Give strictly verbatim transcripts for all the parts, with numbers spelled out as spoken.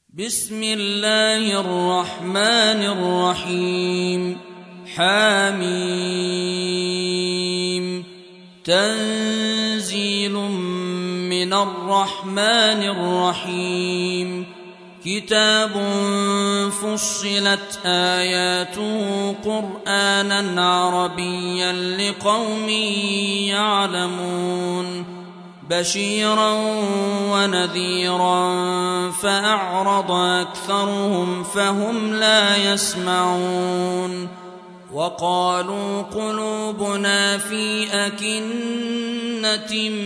بسم الله الرحمن الرحيم. حميم. تنزيل من الرحمن الرحيم. كتاب فصلت آياته قرآنا عربيا لقوم يعلمون بشيرا ونذيرا فأعرض أكثرهم فهم لا يسمعون. وقالوا قلوبنا في أكنة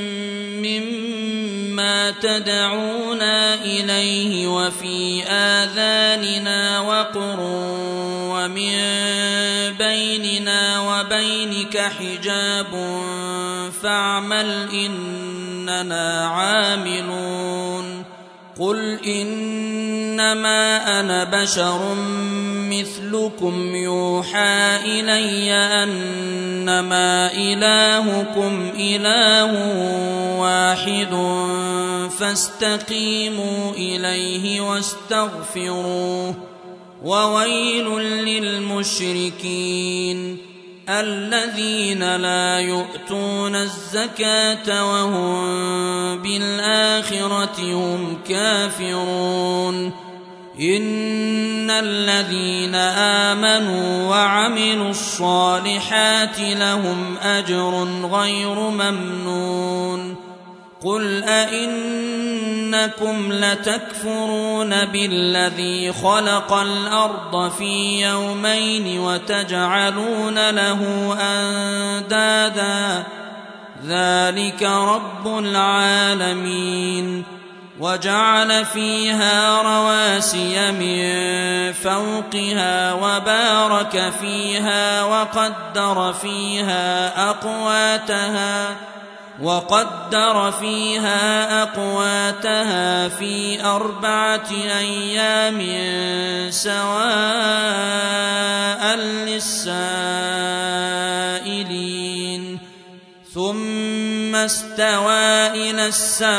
مما تدعونا إليه وفي آذاننا وقر ومن بيننا وبينك حجاب فاعمل إننا عاملون. قل إنما أنا بشر مثلكم يوحى إلي أنما إلهكم إله واحد فاستقيموا إليه واستغفروه. وويل للمشركين الذين لا يؤتون الزكاة وهم بالآخرة هم كافرون. إن الذين آمنوا وعملوا الصالحات لهم أجر غير ممنون. قل أئنكم لتكفرون بالذي خلق الأرض في يومين وتجعلون له أندادا ذلك رب العالمين. وجعل فيها رواسي من فوقها وبارك فيها وقدر فيها أقواتها وقدر فيها أقواتها في أربعة أيام سواء للسائلين. ثم استوى إلى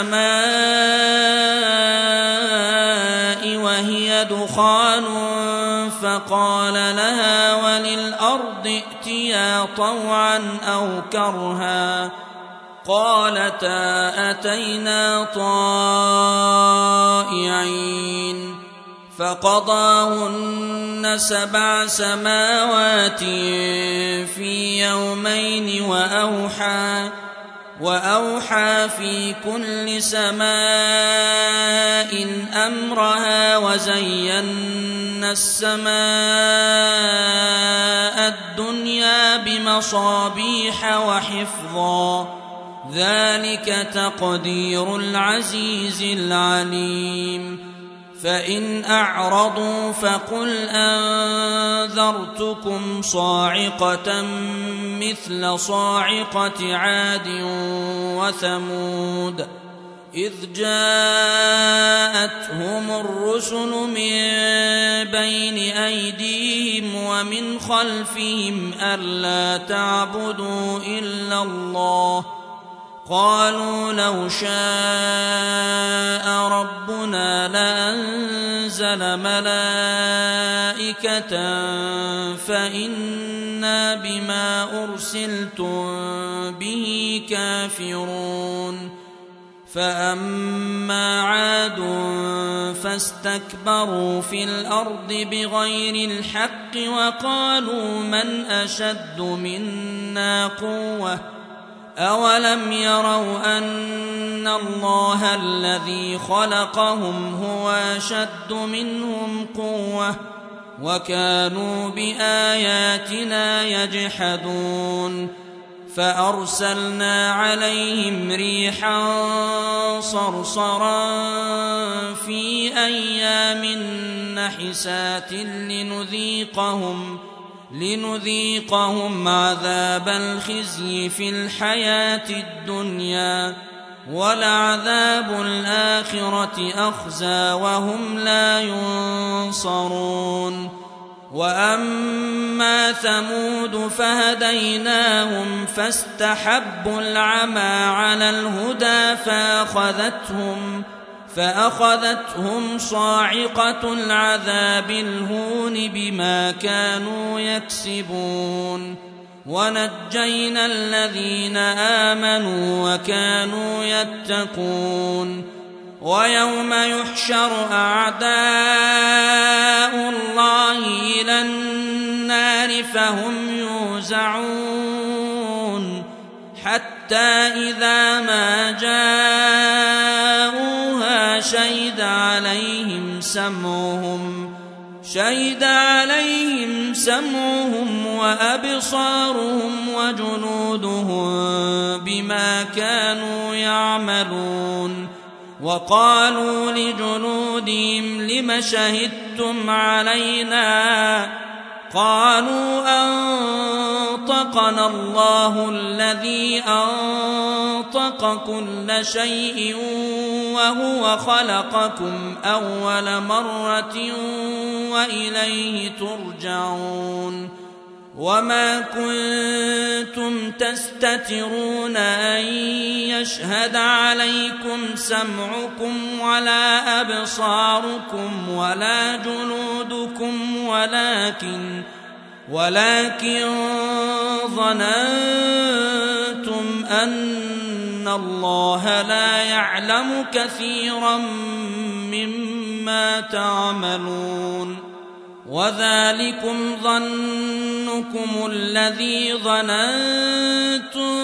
السماء وهي دخان فقال لها وللأرض ائتيا طوعا أو كرها قالتا أتينا طائعين. فقضاهن سبع سماوات في يومين وأوحى وأوحى في كل سماء أمرها وزينا السماء الدنيا بمصابيح وحفظا ذلك تقدير العزيز العليم. فإن أعرضوا فقل أنذرتكم صاعقة مثل صاعقة عاد وثمود إذ جاءتهم الرسل من بين أيديهم ومن خلفهم ألا تعبدوا إلا الله قالوا لو شاء ربنا لأنزل ملائكة فإنا بما أرسلتم به كافرون. فأما عاد فاستكبروا في الأرض بغير الحق وقالوا من أشد منا قوة أولم يروا أن الله الذي خلقهم هو أشد منهم قوة وكانوا بآياتنا يجحدون. فأرسلنا عليهم ريحا صرصرا في أيام نحسات لنذيقهم لنذيقهم عذاب الخزي في الحياة الدنيا ولعذاب الآخرة أخزى وهم لا ينصرون. وأما ثمود فهديناهم فاستحبوا العمى على الهدى فأخذتهم فأخذتهم صاعقة العذاب الهون بما كانوا يكسبون ونجينا الذين آمنوا وكانوا يتقون ويوم يحشر أعداء الله إلى النار فهم يوزعون حتى إذا ما جاءوها شهد عليهم سمعهم شهد عليهم سمعهم وأبصارهم وجنودهم بما كانوا يعملون وقالوا لجنودهم لم شهدتم علينا قالوا أنطقنا الله الذي أنطق كل شيء وهو خلقكم أول مرة وإليه ترجعون وما كنتم تستترون أن يشهد عليكم سمعكم ولا أبصاركم ولا جلودكم ولكن ولكن ظننتم أن الله لا يعلم كثيرا مما تعملون وذلكم ظنكم الذي ظننتم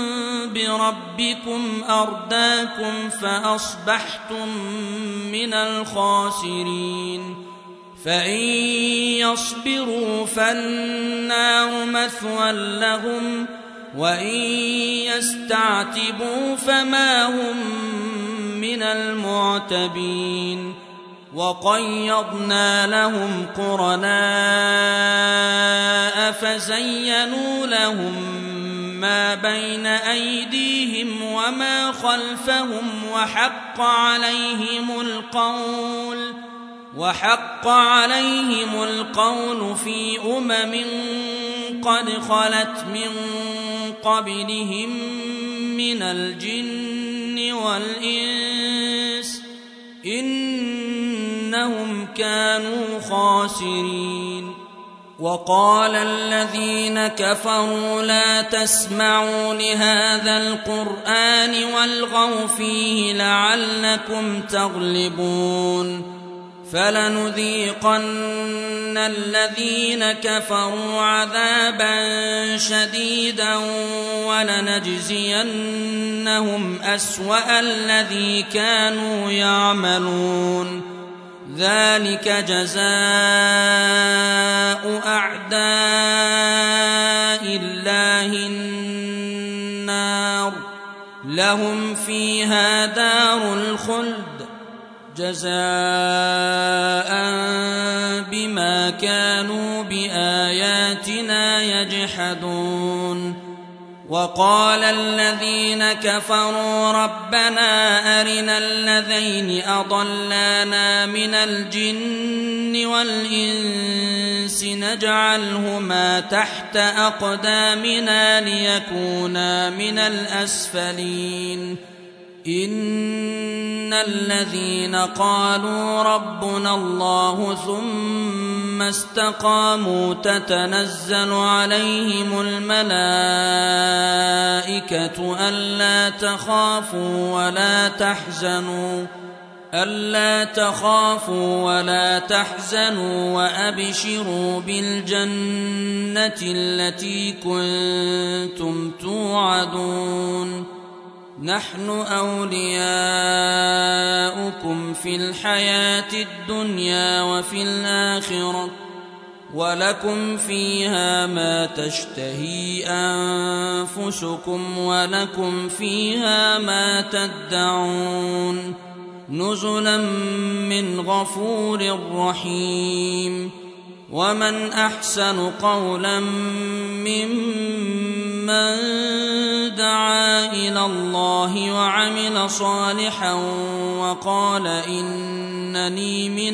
بربكم أرداكم فأصبحتم من الخاسرين فإن يصبروا فالنار مثوى لهم وإن يستعتبوا فما هم من المعتبين وقيضنا لهم قرناء فزينوا لهم ما بين أيديهم وما خلفهم وحق عليهم القول وحق عليهم القول في أمم قد خلت من قبلهم من الجن والإنس إنهم كانوا خاسرين وقال الذين كفروا لا تسمعوا لهذا القرآن والغوا فيه لعلكم تغلبون فلنذيقن الذين كفروا عذابا شديدا ولنجزينهم أسوأ الذي كانوا يعملون ذلك جزاء أعداء الله النار لهم فيها دار الخلد جزاء بما كانوا بآياتنا يجحدون وقال الذين كفروا ربنا أرنا الذين أضلانا من الجن والإنس نجعلهما تحت أقدامنا ليكونا من الأسفلين إن الذين قالوا ربنا الله ثم استقاموا تتنزل عليهم الملائكة ألا تخافوا ولا تحزنوا ألا تخافوا ولا تحزنوا وأبشروا بالجنة التي كنتم توعدون نحن أولياؤكم في الحياة الدنيا وفي الآخرة ولكم فيها ما تشتهي أنفسكم ولكم فيها ما تدعون نزلا من غفور رحيم ومن أحسن قولا ممن دعا إلى الله وعمل صالحا وقال إنني من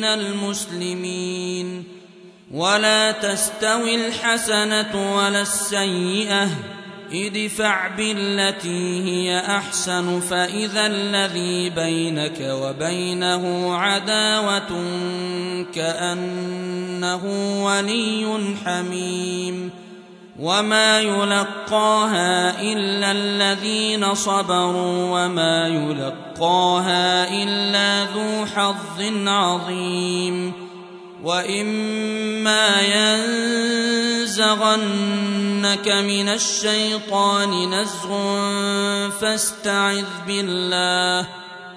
المسلمين ولا تستوي الحسنة ولا السيئة ادفع بالتي هي أحسن فإذا الذي بينك وبينه عداوة كأنه ولي حميم وما يلقاها إلا الذين صبروا وما يلقاها إلا ذو حظ عظيم وإما ينزغنك من الشيطان نزغ فاستعذ بالله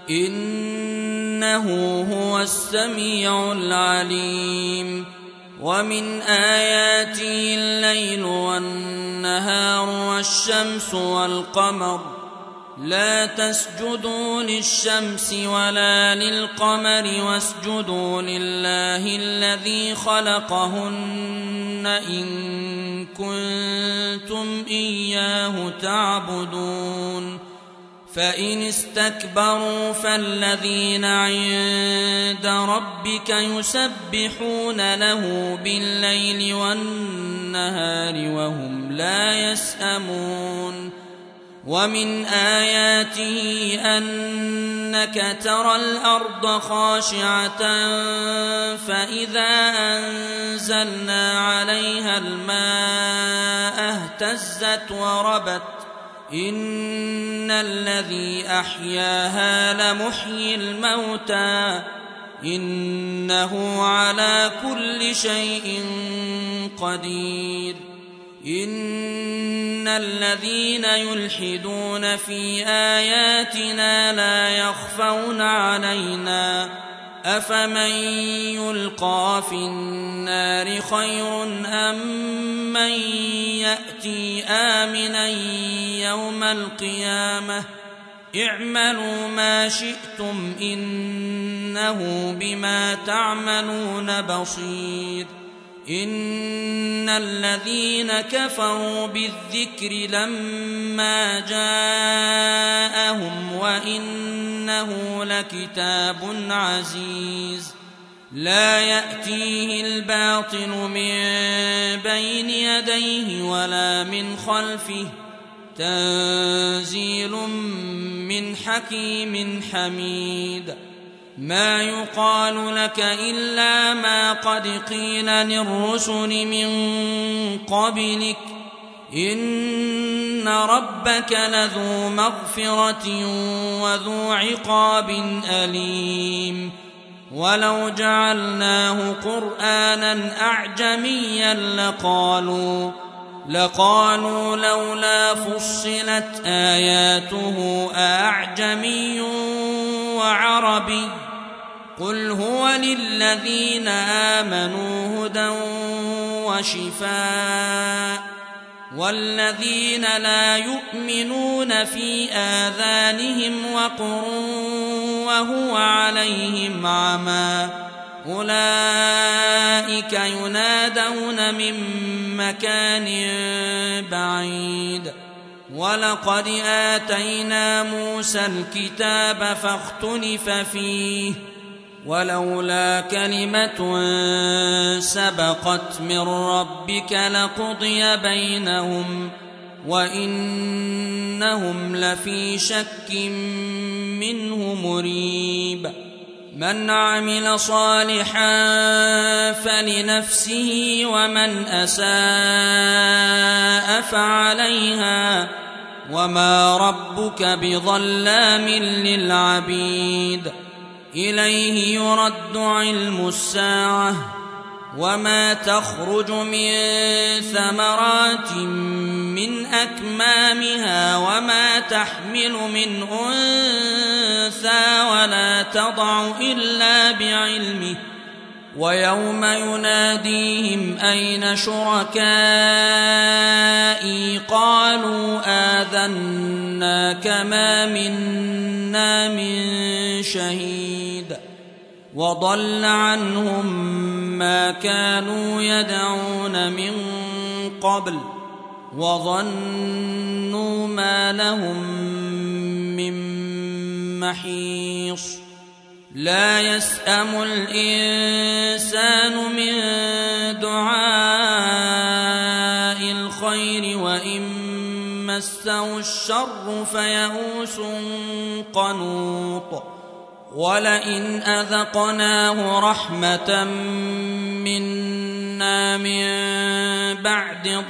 إنه هو السميع العليم ومن آياته الليل والنهار والشمس والقمر لا تسجدوا للشمس ولا للقمر واسجدوا لله الذي خلقهن إن كنتم إياه تعبدون فإن استكبروا فالذين عند ربك يسبحون له بالليل والنهار وهم لا يسأمون ومن آياته أنك ترى الأرض خاشعة فإذا أنزلنا عليها الماء اهتزت وربت إن الذي أحياها لمحيي الموتى إنه على كل شيء قدير إن الذين يلحدون في آياتنا لا يخفون علينا أفمن يلقى في النار خير أم من يأتي آمنا يوم القيامة اعملوا ما شئتم إنه بما تعملون بصير إن الذين كفروا بالذكر لما جاءهم وإنه لكتاب عزيز لا يأتيه الباطل من بين يديه ولا من خلفه تنزيل من حكيم حميد ما يقال لك إلا ما قد قيل للرسل من قبلك إن ربك لذو مغفرة وذو عقاب أليم ولو جعلناه قرآنا أعجميا لقالوا لقالوا لولا فصلت آياته أعجمي وعربي قل هو للذين آمنوا هدى وشفاء والذين لا يؤمنون في آذانهم وقر وهو عليهم عمى أولئك ينادون من مكان بعيد ولقد آتينا موسى الكتاب فاختلف فيه ولولا كلمة سبقت من ربك لقضي بينهم وإنهم لفي شك منه مريب من عمل صالحا فلنفسه ومن أساء فعليها وما ربك بظلام للعبيد إليه يرد علم الساعة وما تخرج من ثمرات من أكمامها وما تحمل من أنثى ولا تضع إلا بعلمه ويوم يناديهم أين شركائي قالوا آذناك ما منا من شهيد وضل عنهم ما كانوا يدعون من قبل وظنوا ما لهم من محيص لا يسأم الإنسان من دعاء الخير وإن مسه الشر فيئوس قنوط ولئن أذقناه رحمة منا من بعد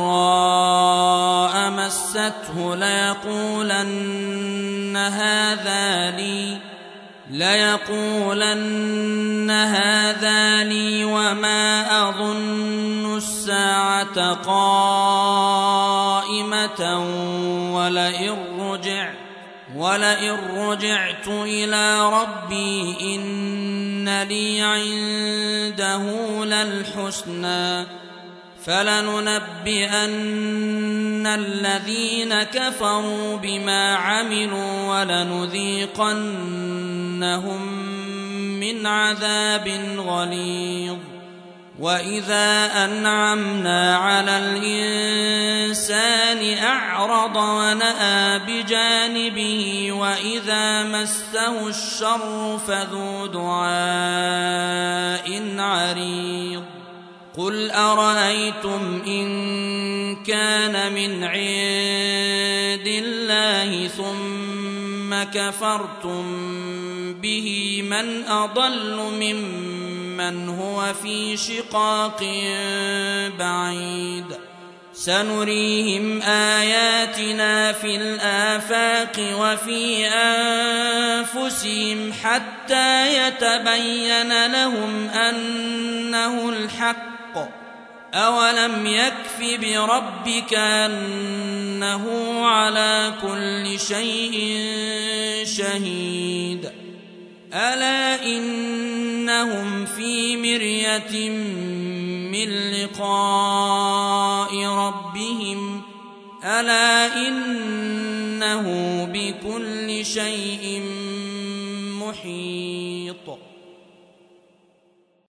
ضراء مسته ليقولن هذا لي ليقولن هذا لي وما أظن الساعة قائمة ولئن رجعت ولئن رجعت إلى ربي إن لي عنده للحسنى فلننبئن الذين كفروا بما عملوا ولنذيقنهم من عذاب غليظ وإذا أنعمنا على الإنسان أعرض ونأى بجانبه وإذا مسه الشر فذو دعاء عريض قل أرأيتم إن كان من عند الله ثم كفرتم به من أضل ممن هو في شقاق بعيد سنريهم آياتنا في الآفاق وفي أنفسهم حتى يتبين لهم أنه الحق أولم يكف بربك أنه على كل شيء شهيد ألا إنهم في مرية من لقاء ربهم ألا إنه بكل شيء محيط